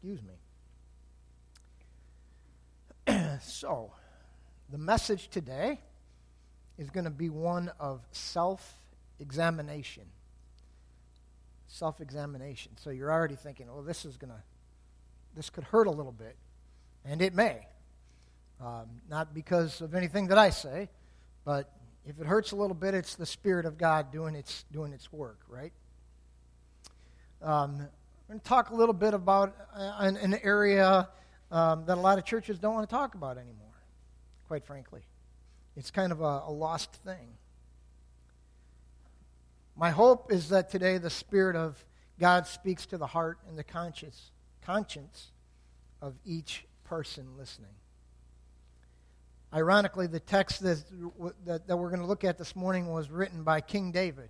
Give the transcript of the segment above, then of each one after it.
Excuse me. So, the message today is going to be one of self-examination. Self-examination. So you're already thinking, oh, this could hurt a little bit. And it may. Not because of anything that I say, but if it hurts a little bit, it's the Spirit of God doing its work, right? I'm going to talk a little bit about an area that a lot of churches don't want to talk about anymore, quite frankly. It's kind of a lost thing. My hope is that today the Spirit of God speaks to the heart and the conscience of each person listening. Ironically, the text that we're going to look at this morning was written by King David.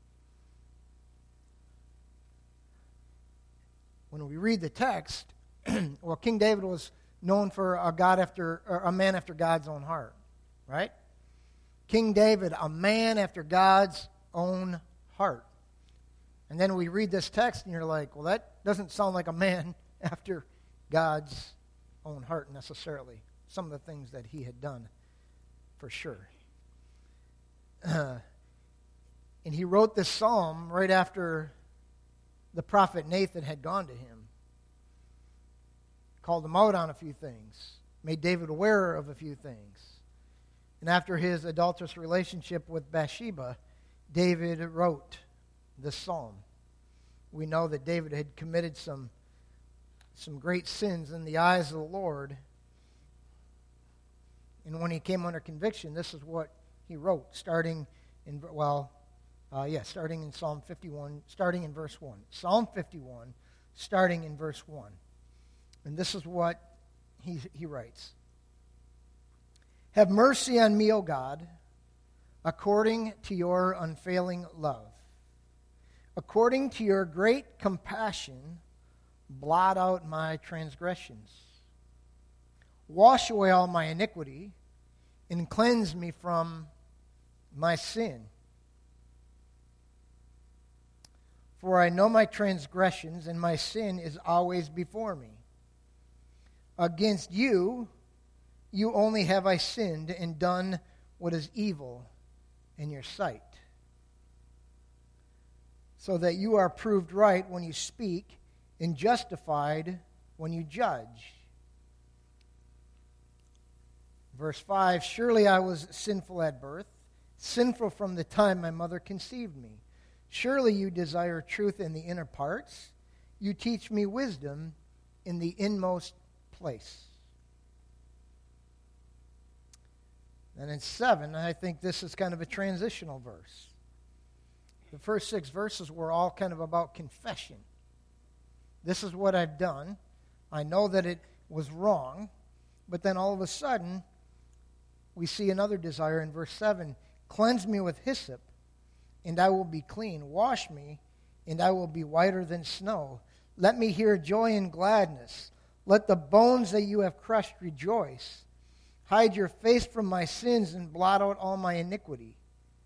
When we read the text, well, King David was known for a man after God's own heart, right? King David, a man after God's own heart. And then we read this text and you're like, well, that doesn't sound like a man after God's own heart necessarily. Some of the things that he had done, for sure. And he wrote this psalm right after the prophet Nathan had gone to him. Called him out on a few things. Made David aware of a few things. And after his adulterous relationship with Bathsheba, David wrote this psalm. We know that David had committed some great sins in the eyes of the Lord. And when he came under conviction, this is what he wrote, starting in Psalm 51, starting in verse 1. Psalm 51, starting in verse 1. And this is what he writes. Have mercy on me, O God, according to your unfailing love. According to your great compassion, blot out my transgressions. Wash away all my iniquity and cleanse me from my sin. For I know my transgressions, and my sin is always before me. Against you only have I sinned and done what is evil in your sight, so that you are proved right when you speak and justified when you judge. Verse 5, surely I was sinful at birth, sinful from the time my mother conceived me. Surely you desire truth in the inner parts. You teach me wisdom in the inmost place. And in 7, I think this is kind of a transitional verse. The first 6 verses were all kind of about confession. This is what I've done. I know that it was wrong. But then all of a sudden, we see another desire in verse 7. Cleanse me with hyssop, and I will be clean. Wash me, and I will be whiter than snow. Let me hear joy and gladness. Let the bones that you have crushed rejoice. Hide your face from my sins and blot out all my iniquity.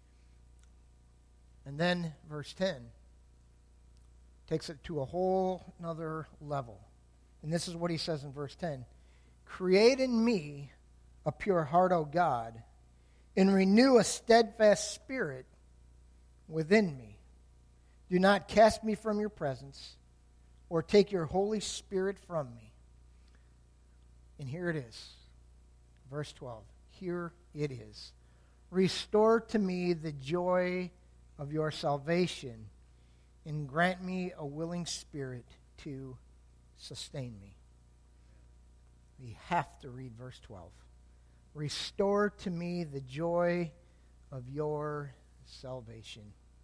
And then verse 10 takes it to a whole nother level. And this is what he says in verse 10. Create in me a pure heart, O God, and renew a steadfast spirit within me. Do not cast me from your presence or take your Holy Spirit from me. And here it is. Verse 12. Here it is. Restore to me the joy of your salvation and grant me a willing spirit to sustain me. We have to read verse 12. Restore to me the joy of your salvation.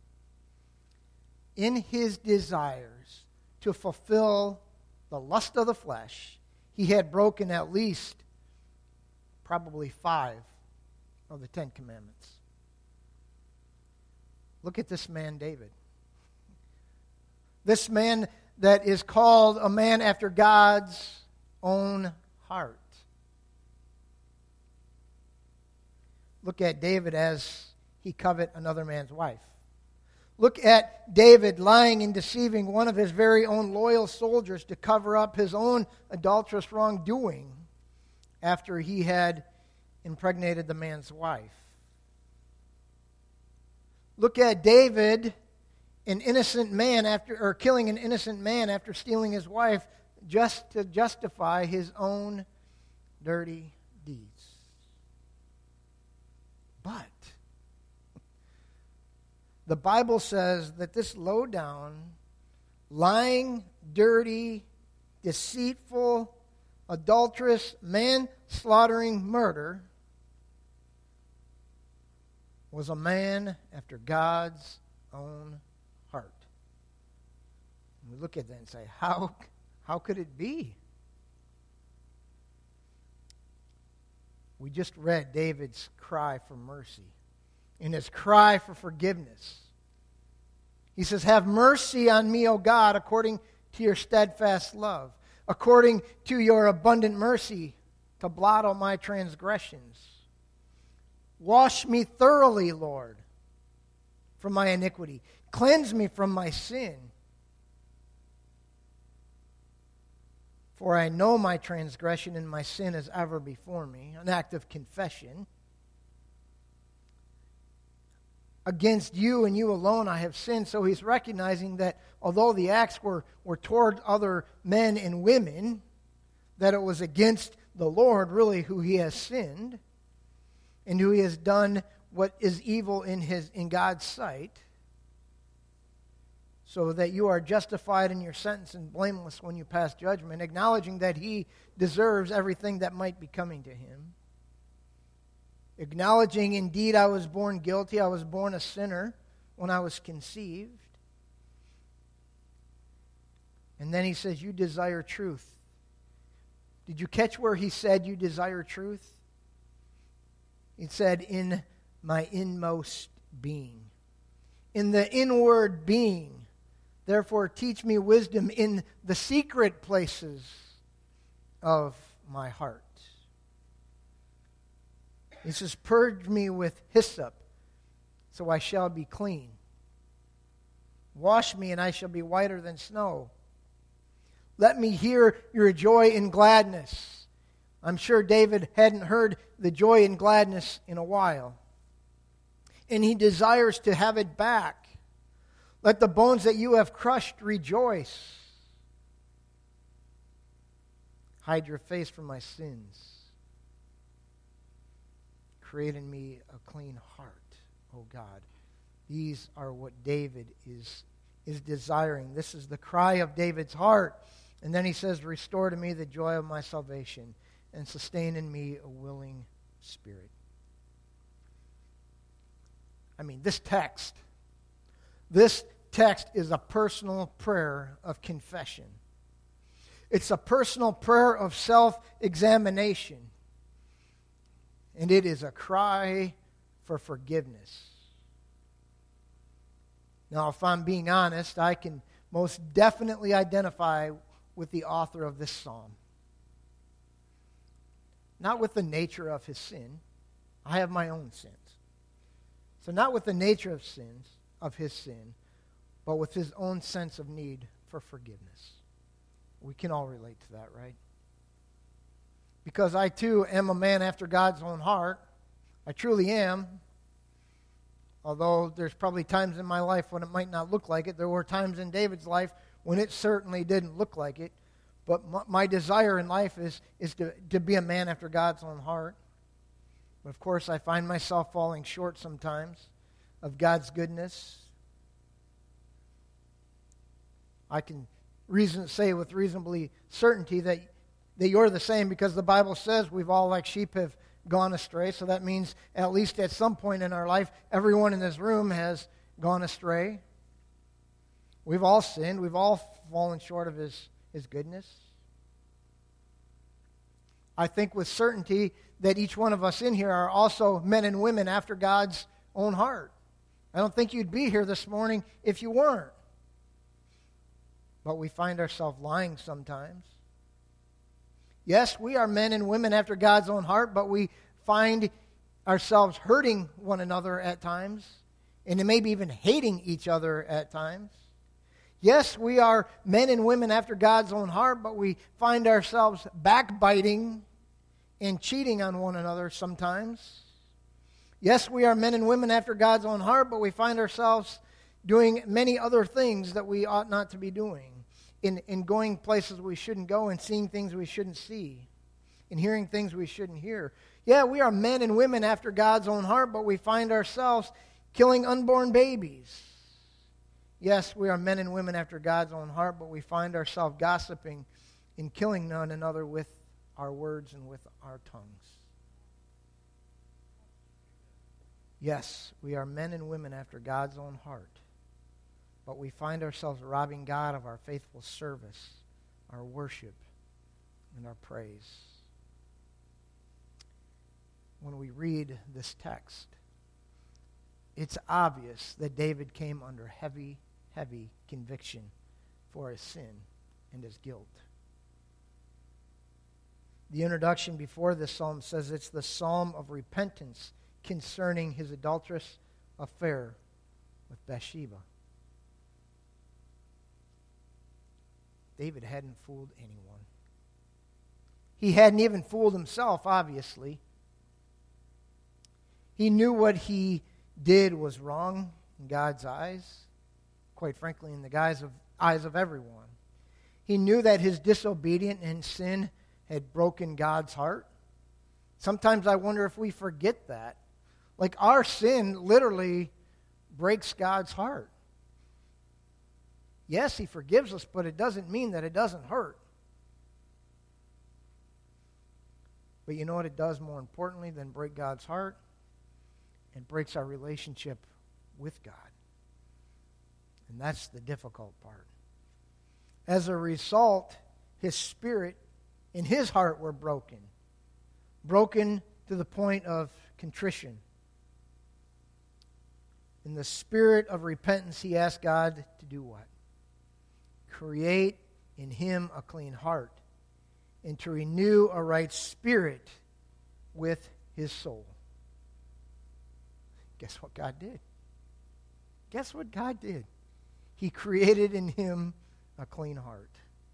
In his desires to fulfill the lust of the flesh, he had broken at least probably 5 of the 10 commandments. Look at this man, David. This man that is called a man after God's own heart. Look at David as he covet another man's wife. Look at David lying and deceiving one of his very own loyal soldiers to cover up his own adulterous wrongdoing after he had impregnated the man's wife. Look at David, an innocent man killing an innocent man after stealing his wife just to justify his own dirty deeds. But the Bible says that this low-down, lying, dirty, deceitful, adulterous, man-slaughtering murder was a man after God's own heart. And we look at that and say, how could it be? We just read David's cry for mercy. In his cry for forgiveness. He says, have mercy on me, O God, according to your steadfast love, according to your abundant mercy, to blot out my transgressions. Wash me thoroughly, Lord, from my iniquity. Cleanse me from my sin. For I know my transgression and my sin is ever before me, an act of confession. Against you and you alone I have sinned. So he's recognizing that although the acts were toward other men and women, that it was against the Lord really who he has sinned and who he has done what is evil in God's sight, so that you are justified in your sentence and blameless when you pass judgment, acknowledging that he deserves everything that might be coming to him. Acknowledging, indeed, I was born guilty. I was born a sinner when I was conceived. And then he says, you desire truth. Did you catch where he said you desire truth? He said, in my inmost being. In the inward being. Therefore, teach me wisdom in the secret places of my heart. He says, purge me with hyssop, so I shall be clean. Wash me, and I shall be whiter than snow. Let me hear your joy and gladness. I'm sure David hadn't heard the joy and gladness in a while. And he desires to have it back. Let the bones that you have crushed rejoice. Hide your face from my sins. Create in me a clean heart, O God. These are what David is desiring. This is the cry of David's heart. And then he says, restore to me the joy of my salvation and sustain in me a willing spirit. I mean, this text is a personal prayer of confession. It's a personal prayer of self-examination. And it is a cry for forgiveness. Now, if I'm being honest, I can most definitely identify with the author of this psalm. Not with the nature of his sin. I have my own sins. So not with the nature of his sin, but with his own sense of need for forgiveness. We can all relate to that, right? Because I, too, am a man after God's own heart. I truly am. Although there's probably times in my life when it might not look like it. There were times in David's life when it certainly didn't look like it. But my desire in life is to be a man after God's own heart. But, of course, I find myself falling short sometimes of God's goodness. I can say with reasonably certainty that you're the same, because the Bible says we've all like sheep have gone astray. So that means at least at some point in our life, everyone in this room has gone astray. We've all sinned. We've all fallen short of his goodness. I think with certainty that each one of us in here are also men and women after God's own heart. I don't think you'd be here this morning if you weren't. But we find ourselves lying sometimes. Yes, we are men and women after God's own heart, but we find ourselves hurting one another at times and maybe even hating each other at times. Yes, we are men and women after God's own heart, but we find ourselves backbiting and cheating on one another sometimes. Yes, we are men and women after God's own heart, but we find ourselves doing many other things that we ought not to be doing, in going places we shouldn't go, and seeing things we shouldn't see, and hearing things we shouldn't hear. Yeah, we are men and women after God's own heart, but we find ourselves killing unborn babies. Yes, we are men and women after God's own heart, but we find ourselves gossiping and killing one another with our words and with our tongues. Yes, we are men and women after God's own heart, but we find ourselves robbing God of our faithful service, our worship, and our praise. When we read this text, it's obvious that David came under heavy conviction for his sin and his guilt. The introduction before this psalm says it's the psalm of repentance concerning his adulterous affair with Bathsheba. David hadn't fooled anyone. He hadn't even fooled himself, obviously. He knew what he did was wrong in God's eyes, quite frankly, in the eyes of everyone. He knew that his disobedience and sin had broken God's heart. Sometimes I wonder if we forget that. Like, our sin literally breaks God's heart. Yes, he forgives us, but it doesn't mean that it doesn't hurt. But you know what it does more importantly than break God's heart? It breaks our relationship with God. And that's the difficult part. As a result, his spirit and his heart were broken. Broken to the point of contrition. In the spirit of repentance, he asked God to do what? Create in him a clean heart, and to renew a right spirit with his soul. Guess what God did? Guess what God did? He created in him a clean heart.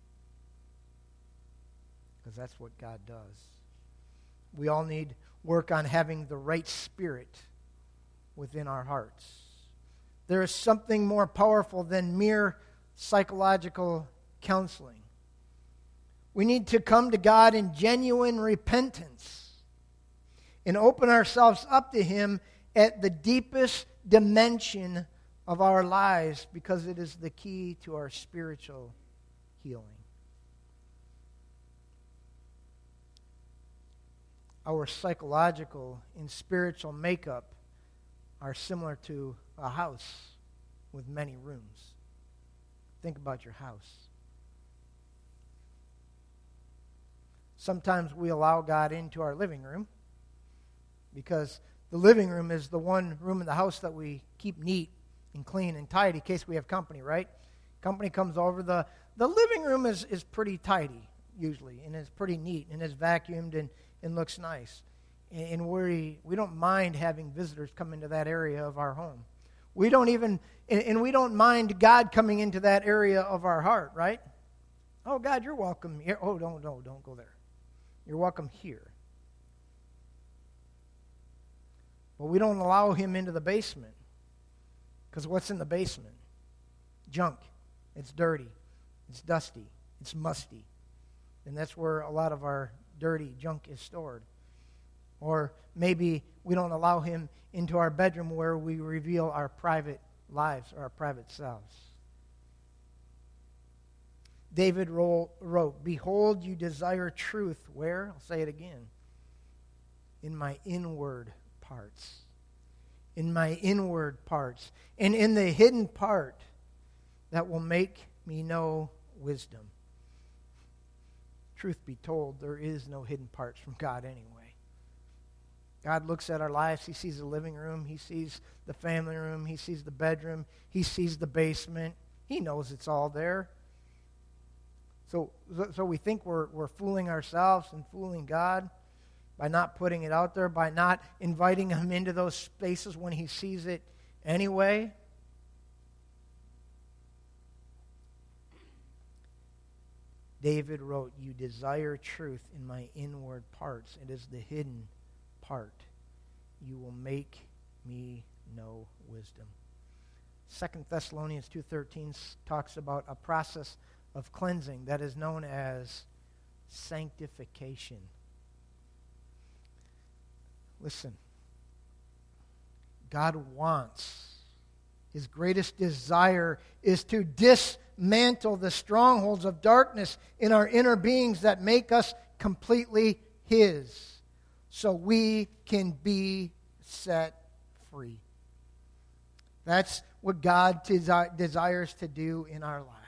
Because that's what God does. We all need work on having the right spirit within our hearts. There is something more powerful than mere psychological counseling. We need to come to God in genuine repentance and open ourselves up to him at the deepest dimension of our lives, because it is the key to our spiritual healing. Our psychological and spiritual makeup are similar to a house with many rooms. Think about your house. Sometimes we allow God into our living room because the living room is the one room in the house that we keep neat and clean and tidy in case we have company, right? Company comes over. The living room is pretty tidy usually, and it's pretty neat, and it's vacuumed and looks nice. And we don't mind having visitors come into that area of our home. We don't mind God coming into that area of our heart, right? Oh, God, you're welcome here. Oh, don't go there. You're welcome here. But we don't allow him into the basement. Because what's in the basement? Junk. It's dirty. It's dusty. It's musty. And that's where a lot of our dirty junk is stored. Or maybe we don't allow him into our bedroom where we reveal our private lives or our private selves. David wrote, "Behold, you desire truth." Where? I'll say it again. In my inward parts. In my inward parts. And in the hidden part that will make me know wisdom. Truth be told, there is no hidden parts from God anyway. God looks at our lives. He sees the living room. He sees the family room. He sees the bedroom. He sees the basement. He knows it's all there. So we think we're fooling ourselves and fooling God by not putting it out there, by not inviting him into those spaces when he sees it anyway. David wrote, "You desire truth in my inward parts. It is the hidden part. You will make me know wisdom." 2 Thessalonians 2:13 talks about a process of cleansing that is known as sanctification. Listen, God wants, His greatest desire is to dismantle the strongholds of darkness in our inner beings that make us completely His, so we can be set free. That's what God desires to do in our lives.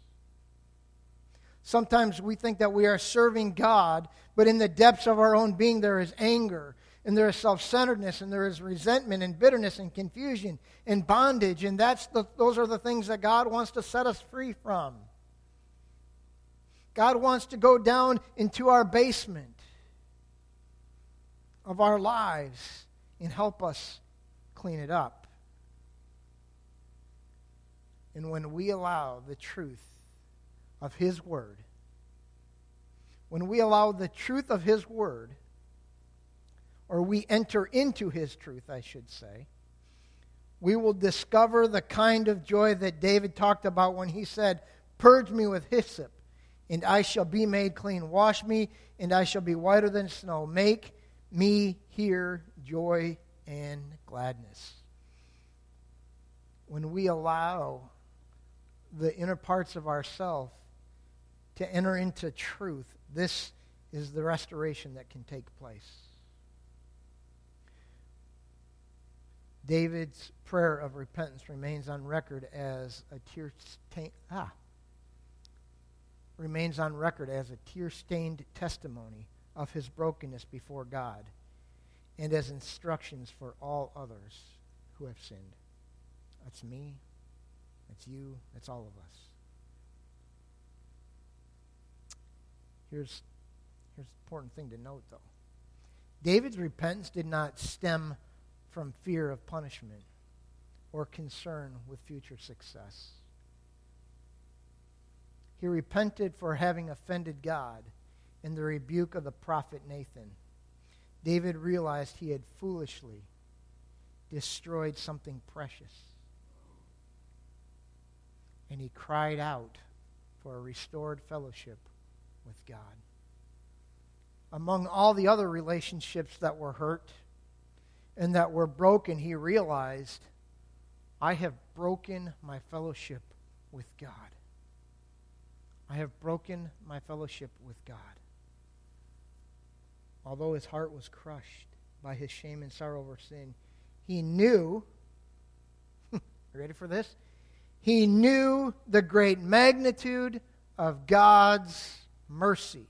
Sometimes we think that we are serving God, but in the depths of our own being there is anger, and there is self-centeredness, and there is resentment and bitterness and confusion and bondage, and those are the things that God wants to set us free from. God wants to go down into our basement of our lives and help us clean it up. And when we allow the truth of His Word, when we allow the truth of His Word, or we enter into His truth, I should say, we will discover the kind of joy that David talked about when he said, "Purge me with hyssop, and I shall be made clean. Wash me, and I shall be whiter than snow. Make me hear joy and gladness." When we allow the inner parts of ourselves to enter into truth, this is the restoration that can take place. David's prayer of repentance remains on record as a tear-stained testimony of his brokenness before God, and as instructions for all others who have sinned. That's me. That's you. That's all of us. Here's the important thing to note, though. David's repentance did not stem from fear of punishment or concern with future success. He repented for having offended God in the rebuke of the prophet Nathan. David realized he had foolishly destroyed something precious, and he cried out for a restored fellowship with God. Among all the other relationships that were hurt and that were broken, he realized, I have broken my fellowship with God. I have broken my fellowship with God. Although his heart was crushed by his shame and sorrow over sin, he knew, you ready for this? He knew the great magnitude of God's mercy.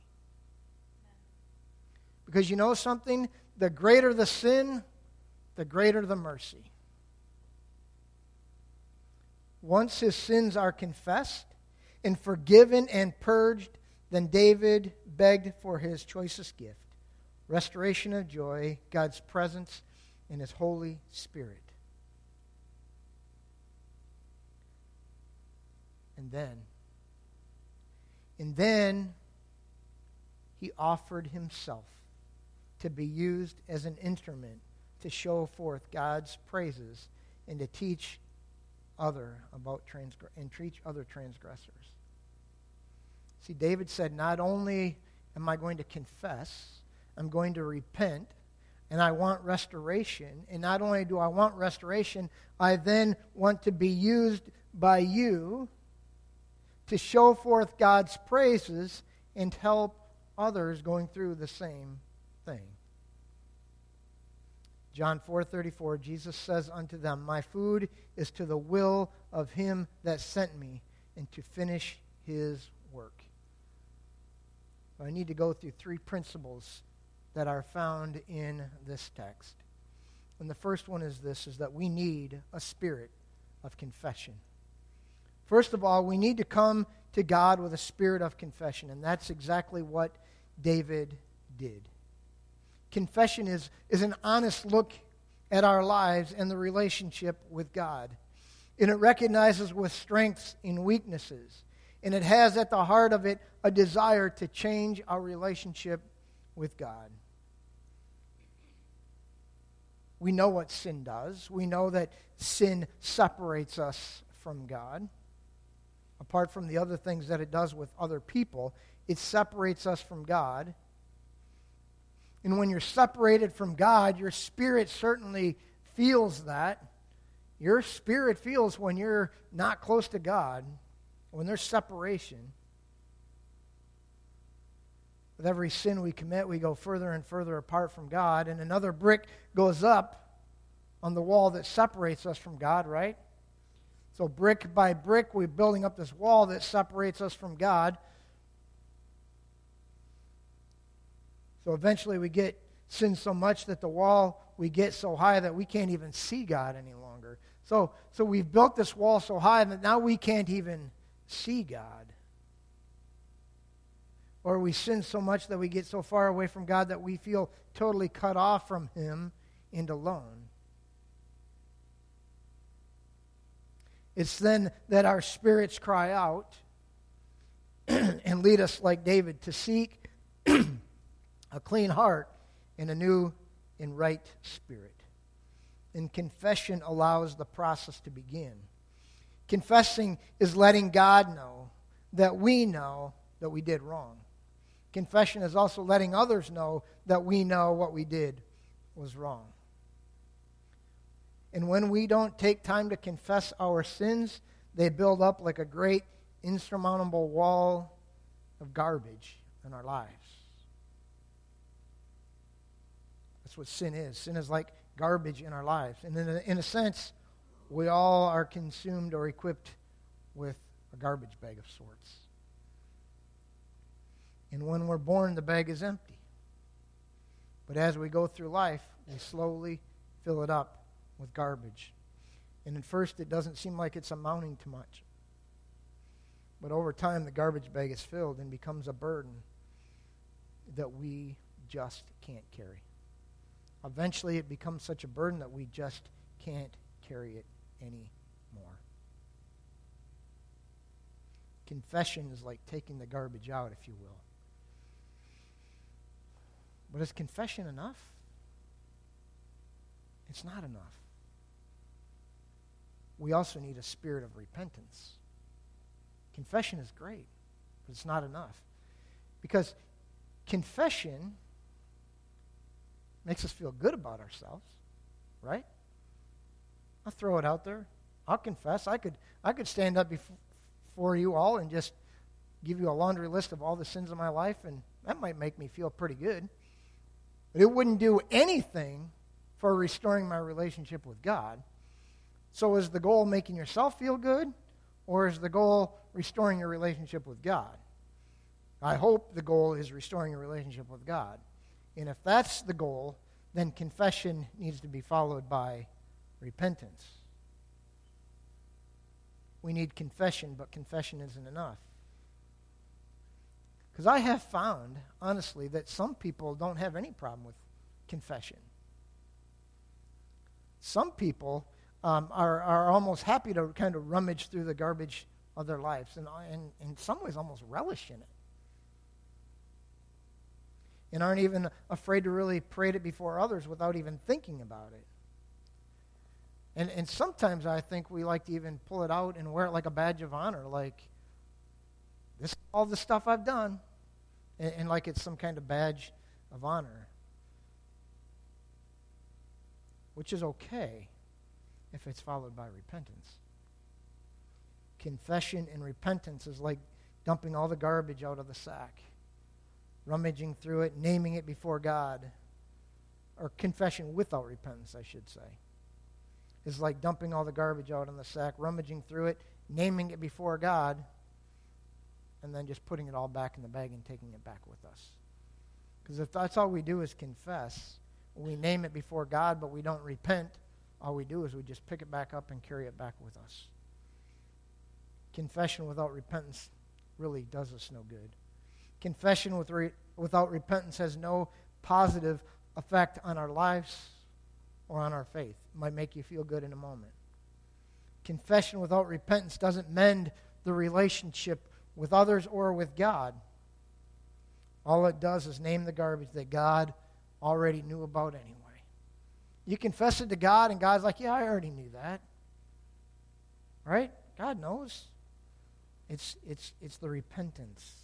Because you know something? The greater the sin, the greater the mercy. Once his sins are confessed and forgiven and purged, then David begged for his choicest gift, restoration of joy, God's presence, and His Holy Spirit. And then he offered himself to be used as an instrument to show forth God's praises and to teach other transgressors. See, David said, not only am I going to confess, I'm going to repent, and I want restoration. And not only do I want restoration, I then want to be used by you to show forth God's praises and help others going through the same thing. John 4:34, Jesus says unto them, my food is to the will of him that sent me, and to finish his work. I need to go through three principles that are found in this text. And the first one is this, is that we need a spirit of confession. First of all, we need to come to God with a spirit of confession, and that's exactly what David did. Confession is an honest look at our lives and the relationship with God. And it recognizes with strengths and weaknesses. And it has at the heart of it a desire to change our relationship with God. We know what sin does. We know that sin separates us from God. Apart from the other things that it does with other people, it separates us from God. And when you're separated from God, your spirit certainly feels that. Your spirit feels when you're not close to God, when there's separation. With every sin we commit, we go further and further apart from God, and another brick goes up on the wall that separates us from God, right? So brick by brick, we're building up this wall that separates us from God. So eventually we get sin so much that the wall we get so high that we can't even see God any longer. So we've built this wall so high that now we can't even see God. Or we sin so much that we get so far away from God that we feel totally cut off from Him and alone. It's then that our spirits cry out and lead us, like David, to seek a clean heart and a new and right spirit. And confession allows the process to begin. Confessing is letting God know that we did wrong. Confession is also letting others know that we know what we did was wrong. And when we don't take time to confess our sins, they build up like a great insurmountable wall of garbage in our lives. That's what sin is. Sin is like garbage in our lives. And in a sense, we all are consumed or equipped with a garbage bag of sorts. And when we're born, the bag is empty. But as we go through life, we slowly fill it up with garbage. And at first, it doesn't seem like it's amounting to much. But over time, the garbage bag is filled and becomes a burden that we just can't carry. Eventually, it becomes such a burden that we just can't carry it anymore. Confession is like taking the garbage out, if you will. But is confession enough? It's not enough. We also need a spirit of repentance. Confession is great, but it's not enough. Because confession makes us feel good about ourselves, right? I'll throw it out there. I'll confess. I could stand up before you all and just give you a laundry list of all the sins of my life, and that might make me feel pretty good. But it wouldn't do anything for restoring my relationship with God. So is the goal making yourself feel good, or is the goal restoring your relationship with God? I hope the goal is restoring your relationship with God. And if that's the goal, then confession needs to be followed by repentance. We need confession, but confession isn't enough. Because I have found, honestly, that some people don't have any problem with confession. Some people are almost happy to kind of rummage through the garbage of their lives, and in some ways almost relish in it. And aren't even afraid to really parade it before others without even thinking about it. And sometimes I think we like to even pull it out and wear it like a badge of honor, like, this is all the stuff I've done, and like it's some kind of badge of honor. Which is okay if it's followed by repentance. Confession and repentance is like dumping all the garbage out of the sack, rummaging through it, naming it before God, or confession without repentance, I should say, is like dumping all the garbage out in the sack, rummaging through it, naming it before God, and then just putting it all back in the bag and taking it back with us. Because if that's all we do is confess, we name it before God, but we don't repent, all we do is we just pick it back up and carry it back with us. Confession without repentance really does us no good. Confession without repentance has no positive effect on our lives or on our faith. It might make you feel good in a moment. Confession without repentance doesn't mend the relationship with others or with God. All it does is name the garbage that God already knew about anyway. You confess it to God, and God's like, yeah, I already knew that. Right? God knows. It's the repentance.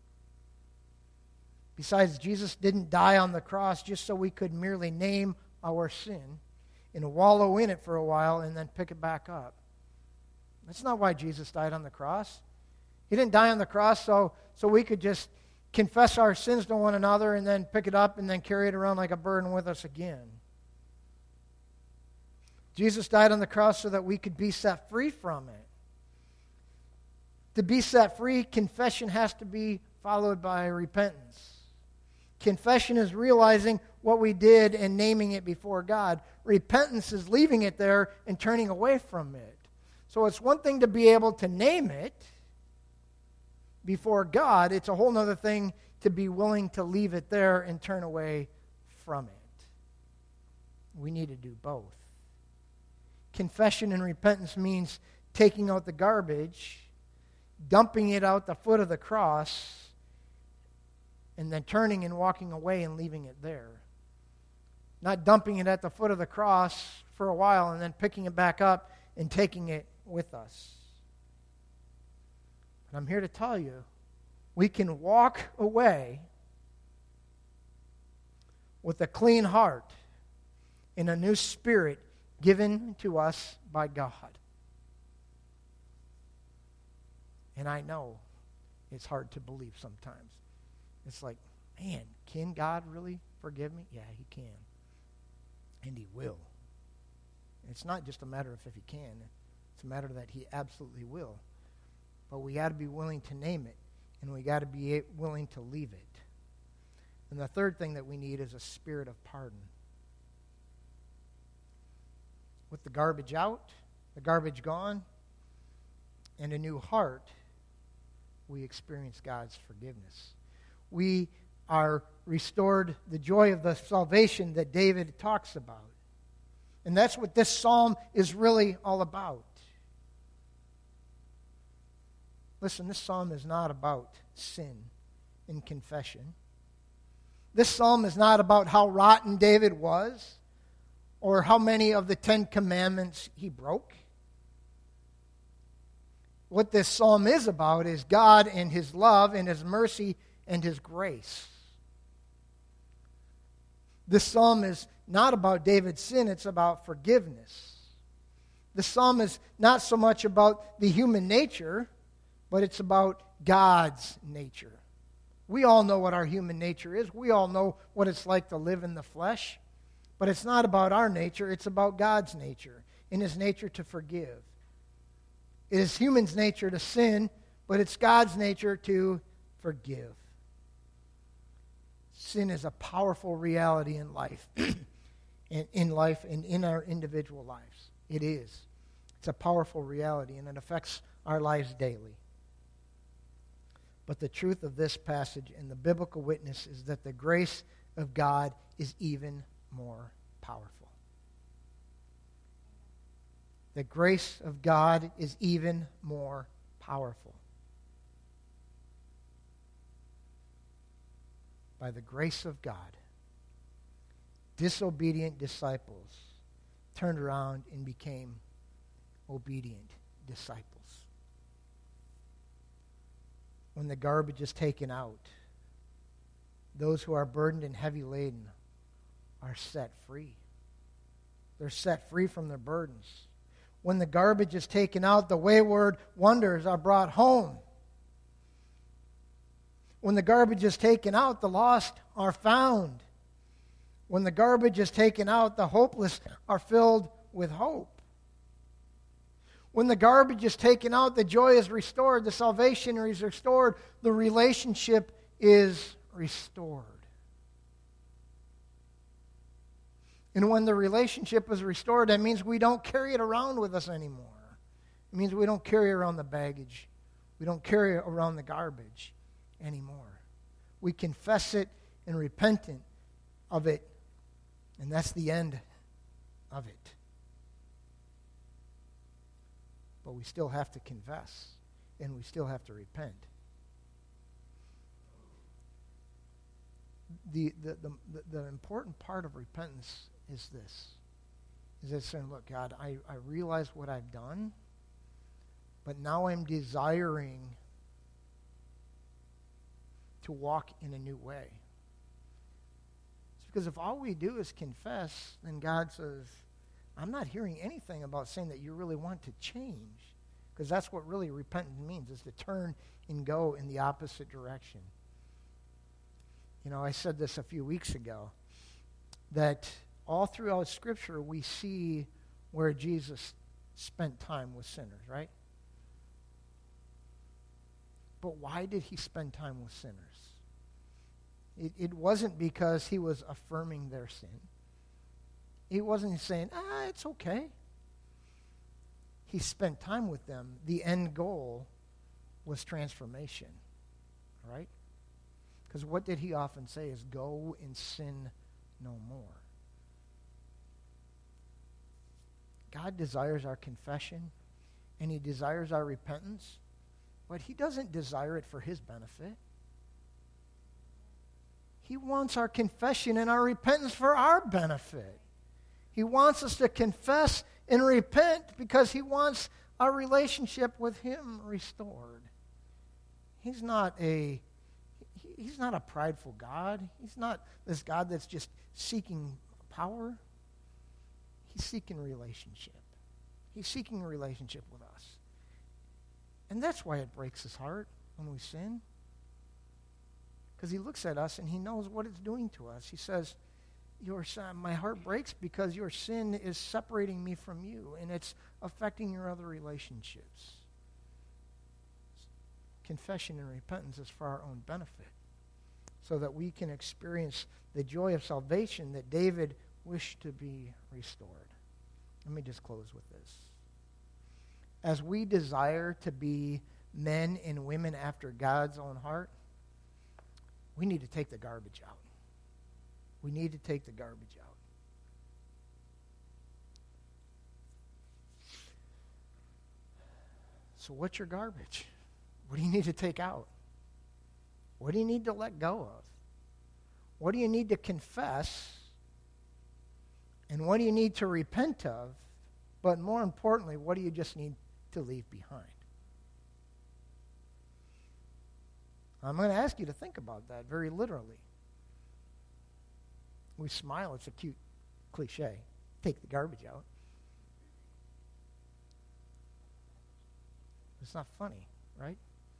Besides, Jesus didn't die on the cross just so we could merely name our sin and wallow in it for a while and then pick it back up. That's not why Jesus died on the cross. He didn't die on the cross so we could just confess our sins to one another and then pick it up and then carry it around like a burden with us again. Jesus died on the cross so that we could be set free from it. To be set free, confession has to be followed by repentance. Confession is realizing what we did and naming it before God. Repentance is leaving it there and turning away from it. So it's one thing to be able to name it before God. It's a whole other thing to be willing to leave it there and turn away from it. We need to do both. Confession and repentance means taking out the garbage, dumping it out the foot of the cross, and then turning and walking away and leaving it there. Not dumping it at the foot of the cross for a while and then picking it back up and taking it with us. But I'm here to tell you, we can walk away with a clean heart and a new spirit given to us by God. And I know it's hard to believe sometimes. It's like, man, can God really forgive me? Yeah, He can. And He will. It's not just a matter of if He can. It's a matter that He absolutely will. But we got to be willing to name it, and we got to be willing to leave it. And the third thing that we need is a spirit of pardon. With the garbage out, the garbage gone, and a new heart, we experience God's forgiveness. We are restored the joy of the salvation that David talks about. And that's what this psalm is really all about. Listen, this psalm is not about sin and confession. This psalm is not about how rotten David was or how many of the 10 Commandments he broke. What this psalm is about is God and His love and His mercy and His grace. This psalm is not about David's sin, it's about forgiveness. The psalm is not so much about the human nature, but it's about God's nature. We all know what our human nature is. We all know what it's like to live in the flesh. But it's not about our nature, it's about God's nature, in His nature to forgive. It is humans' nature to sin, but it's God's nature to forgive. Sin is a powerful reality in life, and in our individual lives. It is. It's a powerful reality, and it affects our lives daily. But the truth of this passage and the biblical witness is that the grace of God is even more powerful. The grace of God is even more powerful. By the grace of God, disobedient disciples turned around and became obedient disciples. When the garbage is taken out, those who are burdened and heavy laden are set free. They're set free from their burdens. When the garbage is taken out, the wayward wanderers are brought home. When the garbage is taken out, the lost are found. When the garbage is taken out, the hopeless are filled with hope. When the garbage is taken out, the joy is restored, the salvation is restored, the relationship is restored. And when the relationship is restored, that means we don't carry it around with us anymore. It means we don't carry around the baggage. We don't carry around the garbage anymore. We confess it and repent of it, and that's the end of it. But we still have to confess, and we still have to repent. The important part of repentance is this, is that saying, look, God, I realize what I've done, but now I'm desiring to walk in a new way. It's because if all we do is confess, then God says, I'm not hearing anything about saying that you really want to change, because that's what really repentance means, is to turn and go in the opposite direction. You know, I said this a few weeks ago, that all throughout Scripture we see where Jesus spent time with sinners, right? But why did he spend time with sinners? It wasn't because he was affirming their sin. He wasn't saying, it's okay. He spent time with them. The end goal was transformation, right? Because what did he often say is, go and sin no more. God desires our confession, and he desires our repentance, but he doesn't desire it for his benefit. He wants our confession and our repentance for our benefit. He wants us to confess and repent because he wants our relationship with him restored. He's not a prideful God. He's not this God that's just seeking power. He's seeking relationship. He's seeking a relationship with us. And that's why it breaks his heart when we sin. Because he looks at us and he knows what it's doing to us. He says, your son, my heart breaks because your sin is separating me from you, and it's affecting your other relationships. Confession and repentance is for our own benefit, so that we can experience the joy of salvation that David wished to be restored. Let me just close with this. As we desire to be men and women after God's own heart, we need to take the garbage out. We need to take the garbage out. So what's your garbage? What do you need to take out? What do you need to let go of? What do you need to confess? And what do you need to repent of? But more importantly, what do you just need to leave behind? I'm going to ask you to think about that very literally. We smile, it's a cute cliche. Take the garbage out. It's not funny, right?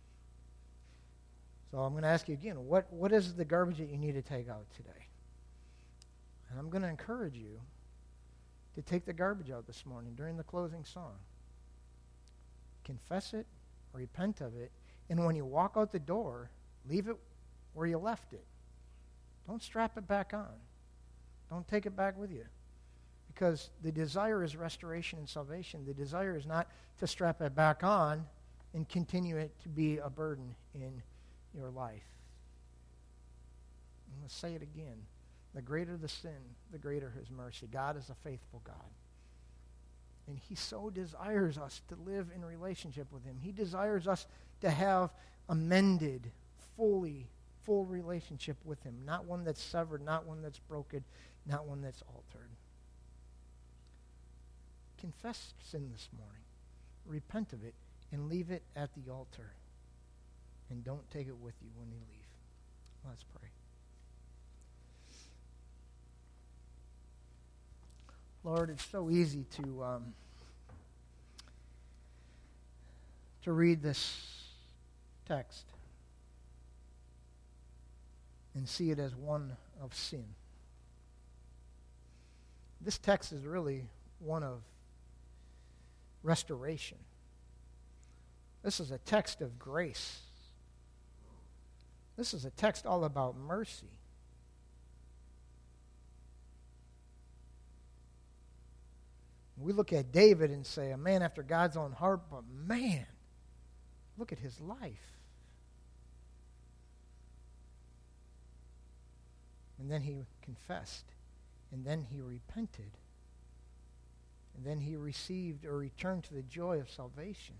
So I'm going to ask you again, what is the garbage that you need to take out today? And I'm going to encourage you to take the garbage out this morning during the closing song. Confess it, repent of it, and when you walk out the door, leave it where you left it. Don't strap it back on. Don't take it back with you. Because the desire is restoration and salvation. The desire is not to strap it back on and continue it to be a burden in your life. I'm going to say it again. The greater the sin, the greater his mercy. God is a faithful God. And he so desires us to live in relationship with him. He desires us to have a mended, full relationship with him. Not one that's severed, not one that's broken, not one that's altered. Confess sin this morning. Repent of it and leave it at the altar. And don't take it with you when you leave. Let's pray. Lord, it's so easy to read this text and see it as one of sin. This text is really one of restoration. This is a text of grace. This is a text all about mercy. We look at David and say, a man after God's own heart, but man, look at his life. And then he confessed, and then he repented. And then he received or returned to the joy of salvation.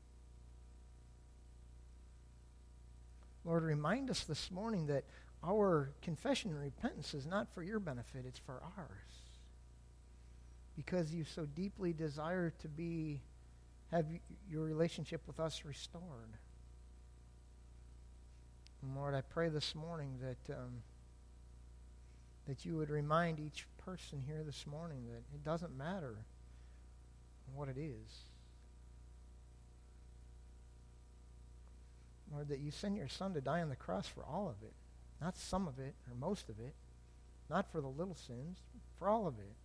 Lord, remind us this morning that our confession and repentance is not for your benefit, it's for ours. Because you so deeply desire to have your relationship with us restored. And Lord, I pray this morning that you would remind each person here this morning that it doesn't matter what it is. Lord, that you sent your Son to die on the cross for all of it. Not some of it or most of it. Not for the little sins, for all of it.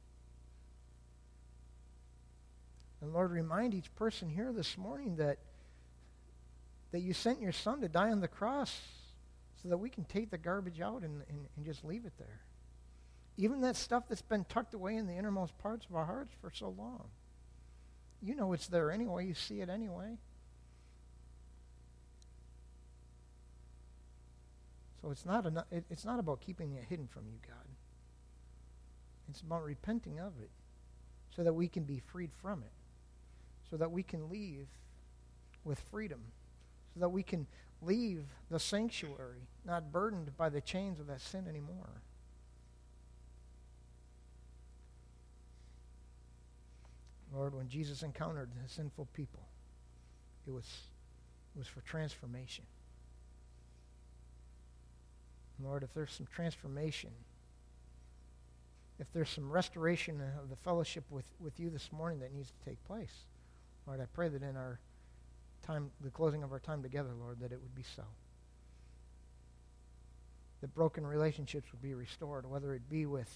And Lord, remind each person here this morning that you sent your Son to die on the cross so that we can take the garbage out and just leave it there. Even that stuff that's been tucked away in the innermost parts of our hearts for so long. You know it's there anyway. You see it anyway. So it's not about keeping it hidden from you, God. It's about repenting of it so that we can be freed from it, so that we can leave with freedom, so that we can leave the sanctuary not burdened by the chains of that sin anymore. Lord, when Jesus encountered the sinful people, it was for transformation. Lord, if there's some transformation, if there's some restoration of the fellowship with you this morning that needs to take place, Lord, I pray that in our time, the closing of our time together, Lord, that it would be so. That broken relationships would be restored, whether it be with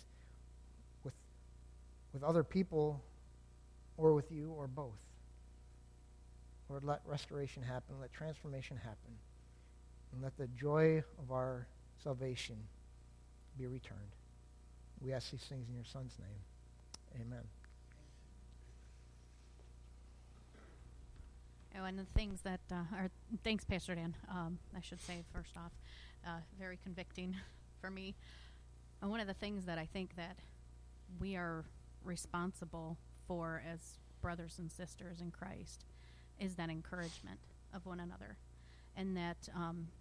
other people or with you or both. Lord, let restoration happen, let transformation happen, and let the joy of our salvation be returned. We ask these things in your Son's name. Amen. Oh, and the things that thanks, Pastor Dan. I should say first off, very convicting for me. And one of the things that I think that we are responsible for as brothers and sisters in Christ is that encouragement of one another, and that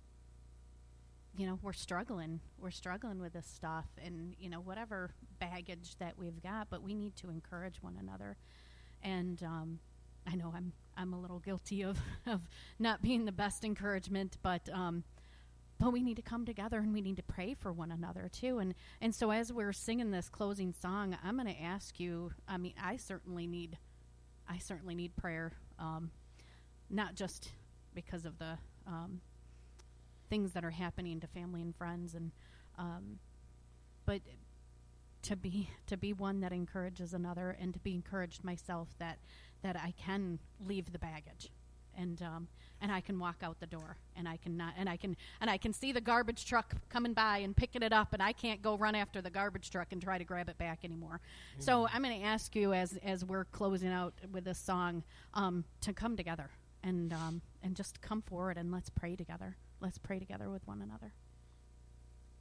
we're struggling with this stuff, and whatever baggage that we've got, but we need to encourage one another. And I know I'm a little guilty of not being the best encouragement, but we need to come together and we need to pray for one another too. And so as we're singing this closing song, I'm going to ask you. I mean, I certainly need prayer, not just because of the things that are happening to family and friends, and but to be one that encourages another, and to be encouraged myself that I can leave the baggage, and I can walk out the door, and I can see the garbage truck coming by and picking it up, and I can't go run after the garbage truck and try to grab it back anymore. Mm-hmm. So I'm going to ask you as we're closing out with this song to come together and just come forward and let's pray together. Let's pray together with one another.